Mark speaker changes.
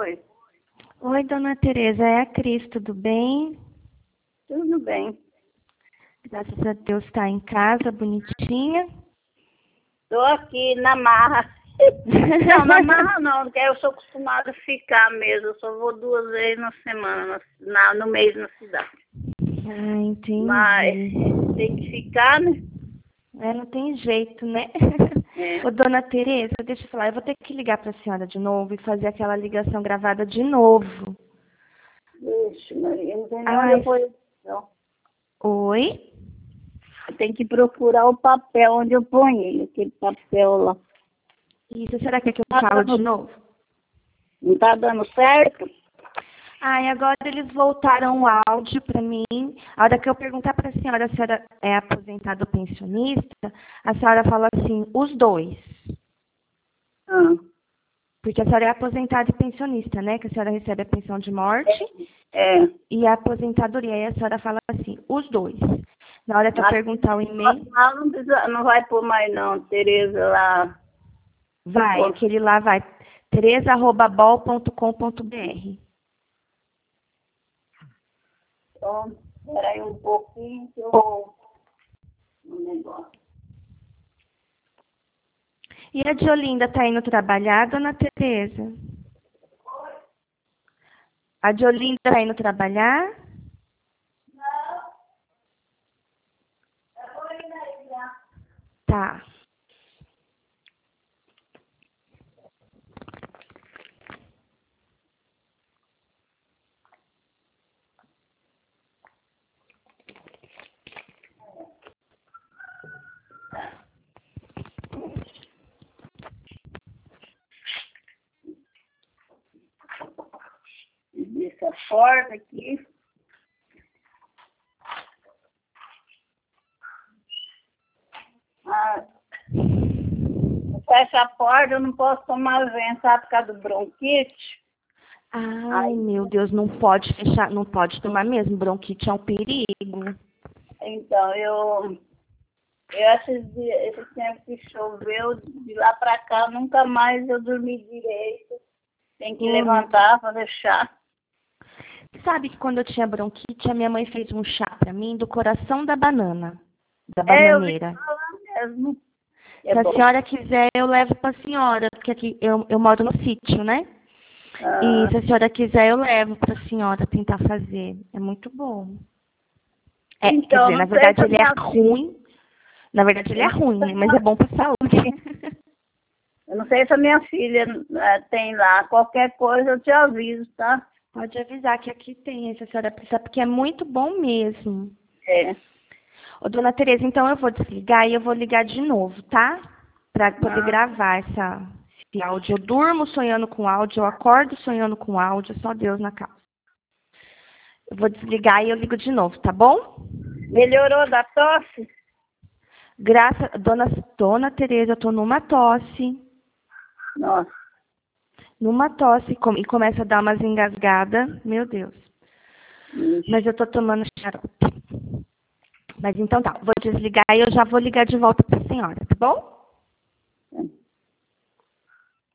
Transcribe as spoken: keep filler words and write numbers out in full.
Speaker 1: Oi,
Speaker 2: Oi, dona Tereza, é a Cris, tudo bem?
Speaker 1: tudo bem.
Speaker 2: Graças a Deus está em casa, bonitinha.
Speaker 1: Tô aqui na marra. Não, na marra não, porque eu sou acostumada a ficar mesmo. Eu só vou duas vezes na semana, na, na- no mês na cidade.
Speaker 2: Ah, entendi.
Speaker 1: Mas tem que ficar, né?
Speaker 2: É, não tem jeito, né?
Speaker 1: É.
Speaker 2: Ô, dona Tereza, deixa eu falar, eu vou ter que ligar para a senhora de novo e fazer aquela ligação gravada de novo.
Speaker 1: Ixi, Maria, não tem nem onde
Speaker 2: Ai,
Speaker 1: eu ponho. Não.
Speaker 2: oi?
Speaker 1: Tem que procurar o papel onde eu ponho aquele papel lá.
Speaker 2: Isso, será que é que eu
Speaker 1: Tá
Speaker 2: falo de
Speaker 1: dando-
Speaker 2: novo?
Speaker 1: Não tá dando certo?
Speaker 2: Ai, agora eles voltaram o áudio para mim. A hora que eu perguntar para a senhora se a senhora é aposentada ou pensionista, a senhora fala assim, os dois.
Speaker 1: Ah,
Speaker 2: Porque a senhora é aposentada e pensionista, né? Que a senhora recebe a pensão de morte
Speaker 1: é.
Speaker 2: e a aposentadoria. Aí a senhora fala assim, os dois. Na hora que eu
Speaker 1: Mas
Speaker 2: perguntar o e-mail,
Speaker 1: lá não, precisa, não vai pôr mais não, Tereza lá.
Speaker 2: vai, aquele lá vai, tereza arroba bol ponto com ponto br.
Speaker 1: Então, peraí um pouquinho que eu... Um negócio.
Speaker 2: E a Diolinda tá indo trabalhar, dona Tereza? A Diolinda tá indo trabalhar? Tá.
Speaker 1: Essa porta aqui. Ah, fecha a porta, eu não posso tomar vento, sabe, por causa do bronquite.
Speaker 2: Ai, meu Deus, não pode fechar, não pode tomar mesmo. Bronquite é um perigo.
Speaker 1: Então, eu, eu esses dias, esse tempo que choveu, de lá pra cá, nunca mais eu dormi direito. Tem que
Speaker 2: Hum.
Speaker 1: levantar, fazer chá.
Speaker 2: Sabe que quando eu tinha bronquite, a minha mãe fez um chá pra mim do coração da banana, da
Speaker 1: É, eu vi
Speaker 2: bananeira.
Speaker 1: falar mesmo. É
Speaker 2: Se a
Speaker 1: bom.
Speaker 2: senhora quiser, eu levo pra senhora, porque aqui eu, eu moro no sítio, né?
Speaker 1: Ah,
Speaker 2: E se a senhora quiser, eu levo pra senhora tentar fazer. É muito bom. É, quer
Speaker 1: então,
Speaker 2: dizer, na
Speaker 1: não sei se
Speaker 2: verdade
Speaker 1: a
Speaker 2: ele é
Speaker 1: minha
Speaker 2: ruim. Na verdade ele
Speaker 1: eu
Speaker 2: é
Speaker 1: não sei
Speaker 2: ruim,
Speaker 1: se a
Speaker 2: né? Mas é
Speaker 1: minha,
Speaker 2: bom pra saúde.
Speaker 1: eu não sei se a minha filha eh, tem lá. Qualquer coisa eu te aviso, tá?
Speaker 2: Pode avisar que aqui tem, se a senhora precisar, porque é muito bom mesmo.
Speaker 1: É.
Speaker 2: Ô, dona Tereza, então eu vou desligar e eu vou ligar de novo, tá? Para poder
Speaker 1: Ah,
Speaker 2: gravar essa, esse áudio. Eu durmo sonhando com áudio, eu acordo sonhando com áudio, só Deus na causa. Eu vou desligar e eu ligo de novo, tá bom?
Speaker 1: melhorou da tosse?
Speaker 2: Graças, dona, dona Tereza, eu tô numa tosse,
Speaker 1: Nossa.
Speaker 2: numa tosse com- e começa a dar umas engasgadas, meu Deus.
Speaker 1: Ixi.
Speaker 2: Mas eu tô tomando xarope. Mas então tá, vou desligar e eu já vou ligar de volta pra senhora, tá bom?